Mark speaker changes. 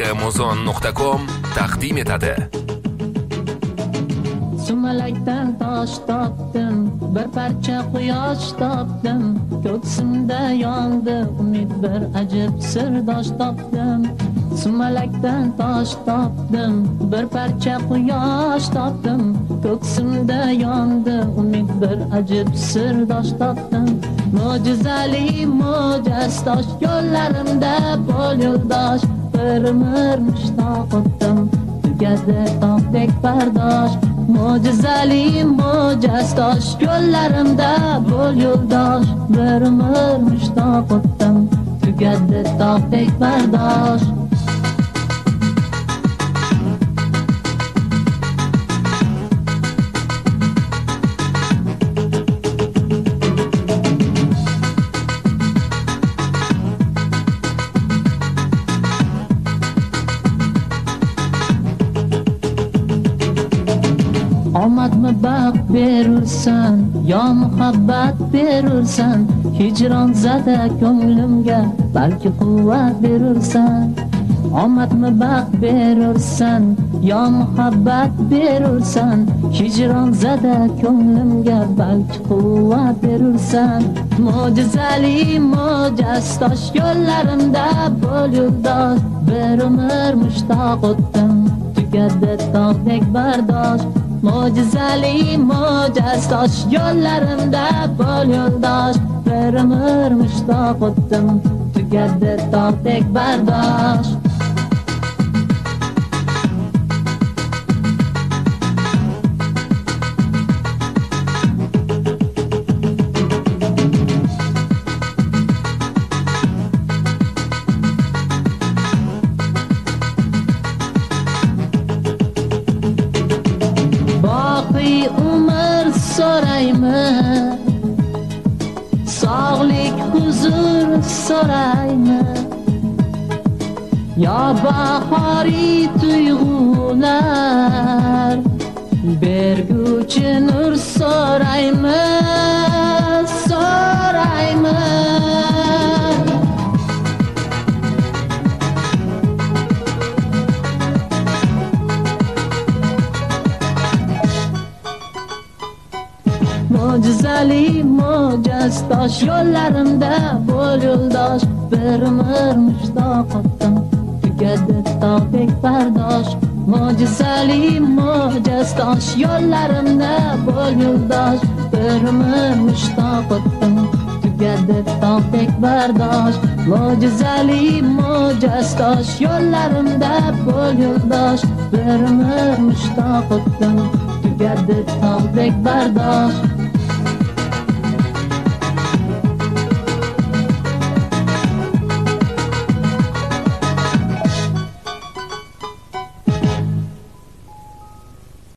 Speaker 1: Muzon.com taqdim etadi.
Speaker 2: Sumalakdan tosh topdim, bir parcha quyosh topdim, ko'ksimda yondi umid, bir ajib sirdosh topdim. Sumalakdan tosh topdim, bir parcha quyosh topdim, ko'ksimda yondi umid, bir ajib sirdosh topdim. Mo'jizali mo'jas tosh yo'llarimda bol yo'ldosh, bir umr mushtoq o'tdim, tugadi tog'dek bardosh. Mo'jizali mo'jas tosh yo'llarimda bol yo'ldosh, bir umr mushtoq o'tdim, tugadi tog'dek bardosh. Omadmi baxt berursan, yo muhabbat berursan, hijron zada ko'nglimga balki quvvat berursan. Omadmi baxt berursan, yo muhabbat berursan, hijron zada ko'nglimga balki quvvat berursan. Mo'jizali mo'jas tosh yo'llarimda bol yo'ldosh, bir umr mushtoq o'tdim, tugadi tog'dek bardosh. Mo'jizali mo'jas tosh yo'llarimda bol yo'ldosh, bir umr mushtoq o'tdim, tugadi tog'dek bardosh. Umr so'rayman, sog'lik huzur so'rayman, yo bahoriy tuyg'ular berguvchi nur so'rayman, so'rayman. Mo'jizali mo'jas tosh yo'llarimda bol yo'ldosh, bir umr mushtoq o'tdim, tugadi tog'dek bardosh. Mo'jizali mo'jas tosh yo'llarimda bol yo'ldosh, bir umr mushtoq o'tdim, tugadi tog'dek bardosh. Mo'jizali mo'jas tosh yo'llarimda bol yo'ldosh, bir umr mushtoq o'tdim, tugadi tog'dek bardosh.